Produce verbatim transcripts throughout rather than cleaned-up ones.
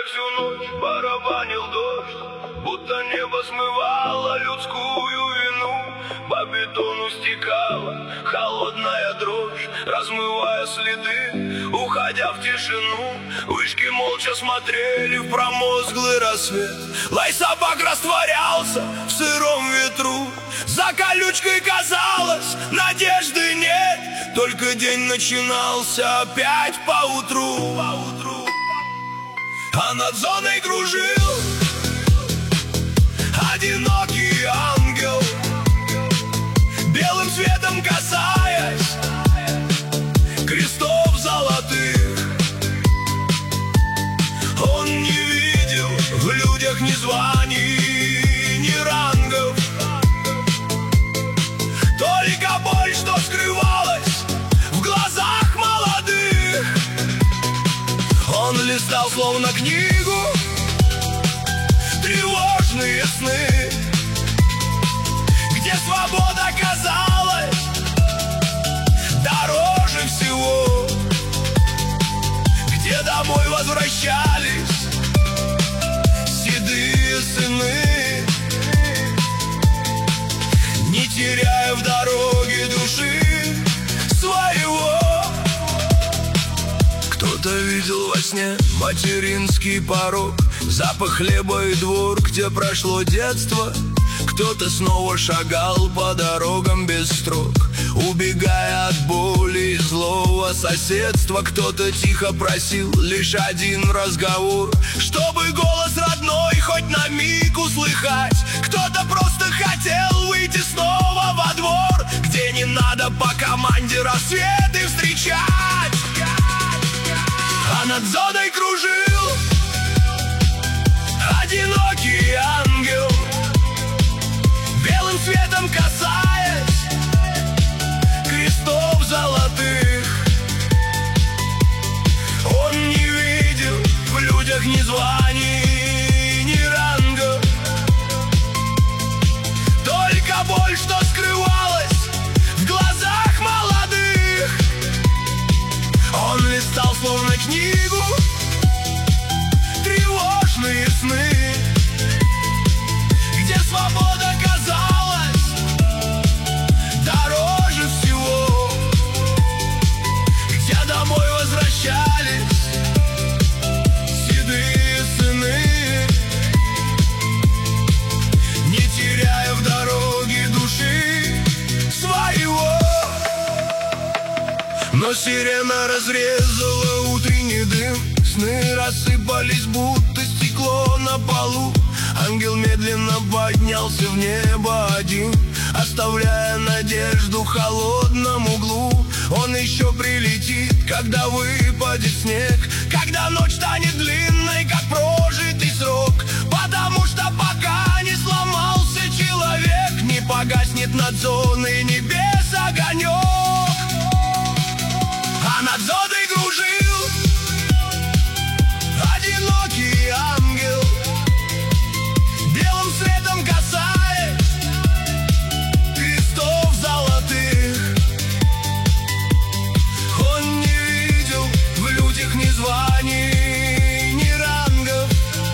всю ночь барабанил дождь, будто небо смывало людскую вину. По бетону стекала холодная дрожь, размывая следы, уходя в тишину. Вышки молча смотрели в промозглый рассвет. Лай собак растворялся в сыром ветру. За колючкой казалось, надежды нет. Только день начинался опять поутру. А над зоной кружил одинокий ангел, белым светом касаясь крестов золотых. Он не видел в людях ни званий, ни рангов, только боль, что скрывалась в глазах молодых. Он листал словно книгу тревожные сны, где свобода казалась дороже всего, где домой возвращались седые сыны, не теряя в дороге души своего. Кто-то видел во сне материнский порог, запах хлеба и двор, где прошло детство. Кто-то снова шагал по дорогам без строк, убегая от боли и злого соседства. Кто-то тихо просил лишь один разговор, чтобы голос родной хоть на миг услыхать. Кто-то просто хотел выйти снова во двор, где не надо по команде рассветы встречать. А над зоной кружил одинокий ангел, белым светом касаясь крестов золотых. Он не видел в людях ни званий, ни рангов, только боль, что скрывалась в глазах молодых. Он листал словно книгу тревожные сны, где свобода казалась дороже всего, где домой возвращались седые сыны, не теряя в дороге души своего. Но сирена разрезала утренний дым, сны рассыпались, будто стекло на полу. Ангел медленно поднялся в небо один, оставляя надежду в холодном углу. Он еще прилетит, когда выпадет снег, когда ночь станет длинной, как прожитый срок. Потому что пока не сломался человек, не погаснет над зоной небес огонек. А над зоной кружил одинокий ангел, белым светом касаясь крестов золотых. Он не видел в людях ни званий, ни рангов,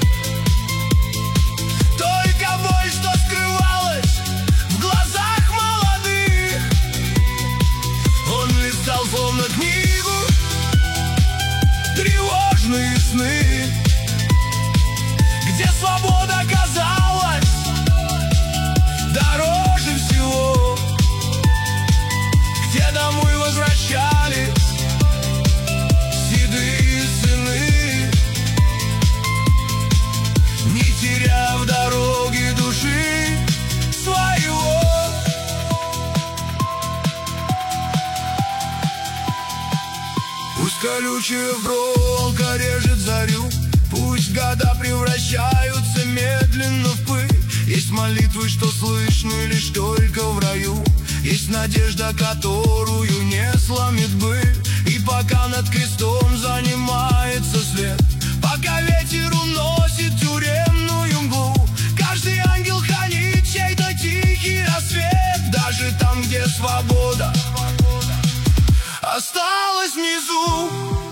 только боль, что скрывалась в глазах молодых. Он листал словно книгу тревожные сны, где свобода казалась дороже всего, где домой возвращались седые сыны, не теряя в дороге души своего. Пусть колючая проволока режет зарю, пусть года превращаются медленно в пыль. Есть молитвы, что слышны лишь только в раю, есть надежда, которую не сломит быль. И пока над крестом занимается свет, пока ветер уносит тюремную мглу, каждый ангел хранит чей-то тихий рассвет. Даже там, где свобода осталась внизу.